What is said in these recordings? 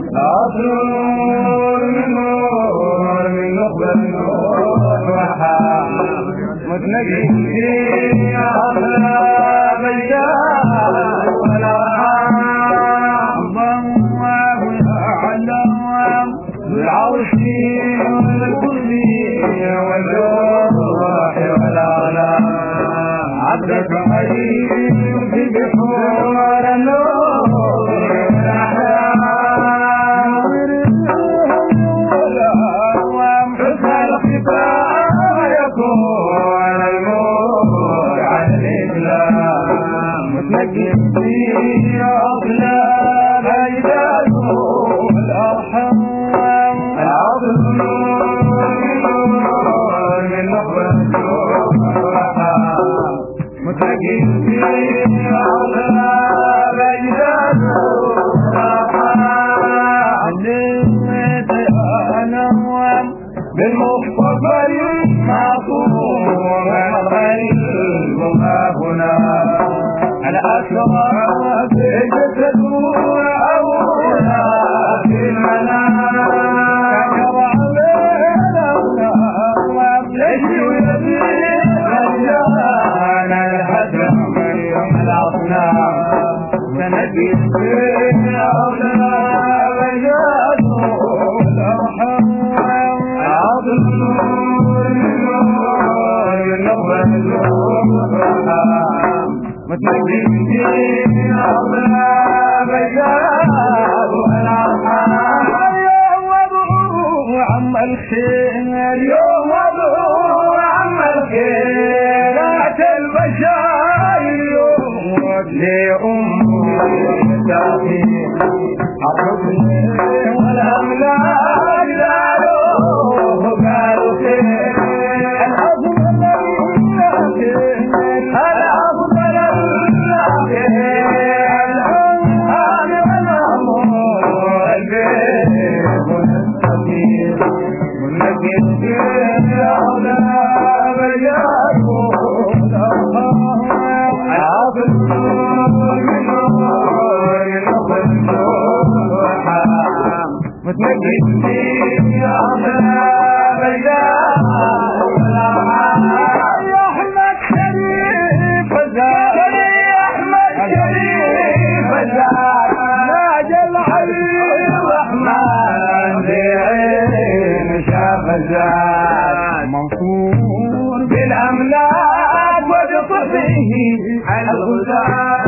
أصل النور من نخبة النور وحام متنقي في أخلاق الجاه والأرحام ضواب الأعلام بالعرش والكرسي والجوح والأعلام عبدك حليم في بحور النور والأحلام حسن الختام يكون الموت على الإسلام متنقي في أطلال أجداد والأرحام العظم من نخبة الجوح متنقي في أطلال أجداد بالمصطفى المعصوم الغريب هنا على أسرار جسد أبونا في المنام شرع بيننا ليش يزيد رجعنا الحجم يوم الأصنام سنجد في أولنا رجال الأرحام متنقي في أطلاب الجاه والأرحام يوم وضعوا عم الخير يوم وضعوا عم الخير ذات البشاير يوم لأمي التأخير الحزن والأملاك زالوه قالوا خير الأفضل الأفضل الأنعام والأمور البيت والتقير والنقل في أولاد يعقوب العظم من نور متنقي في أولاد يا أحمد شريف الزاد يا أحمد شريف الزاد ناجى الحبيب الرحمن بعين شاف الزاد منصور بالأملاك وبصفه على الغزاة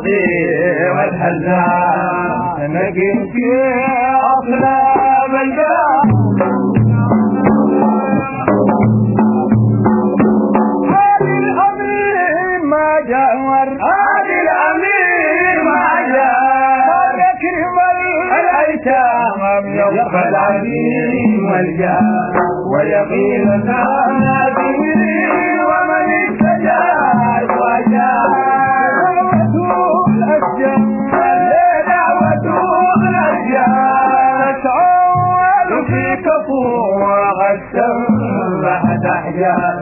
الرضي والحزان نقم في أصلاب الباب هذه الأمير ما جاور هذه الأمير ما جاور يكرم الأيتام يوم العزيز والجاه ويقين نادي ومن استجاب وجاء دعوة الأشجار دعوة الأشجار تتعول في كفور غسل بعد أحجار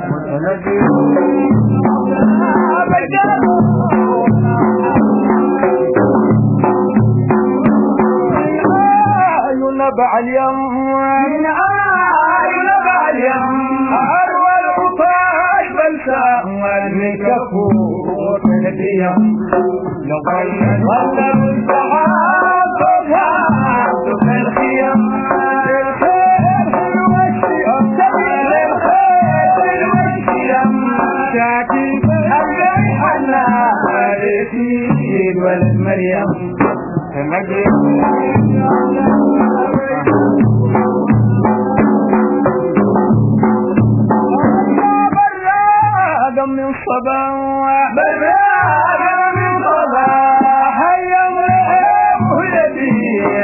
نبع اليوم من نبع اليوم أروى القطاش بلسان من كفور نبيا لقد ظل السحاب فوقها في الخيام للخير والشيام للخير والشيام شاكي الجريح النارسين والمريم براغ من صباح براغ من صباح هيا ولدي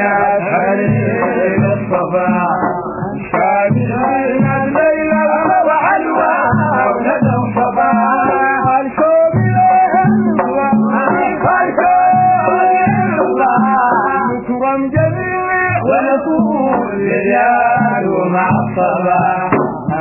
حليل الصباح شاكرين الليل وعلوى ولد الصباح الشوق مكرم جميل ونفوز رجال مع الصباح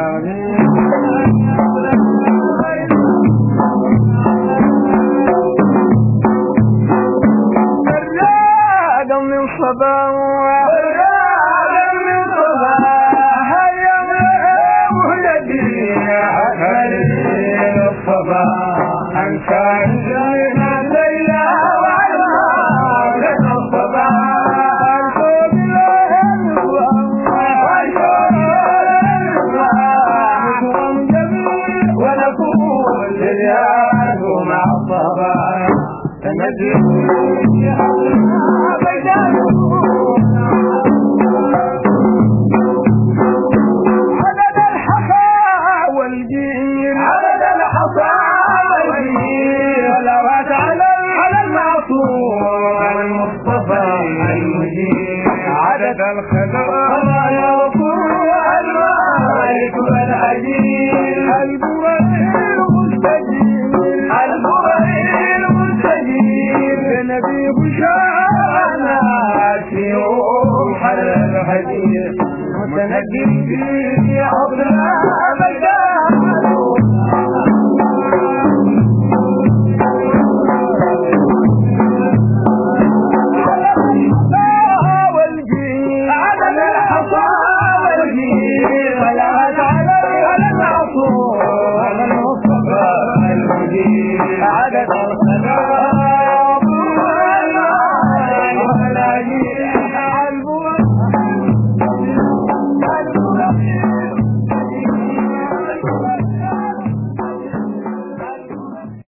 براغ من صباح براغ من صباح هيا ولدي حليل الصباح أنشأنا الليل وعلى الصباح مكرم جميل ونفوز رجال مع الصباح تنزل عدد الحصى والجيل عدد الحصى والجيل صلوات على المعصوم المصطفى المجيد عدد الخزايا وقوع المالك والعجيب البريء المستجيب البريء المستجيب نبي بشارنا في روح الحديث متنجم في أضلاع مجال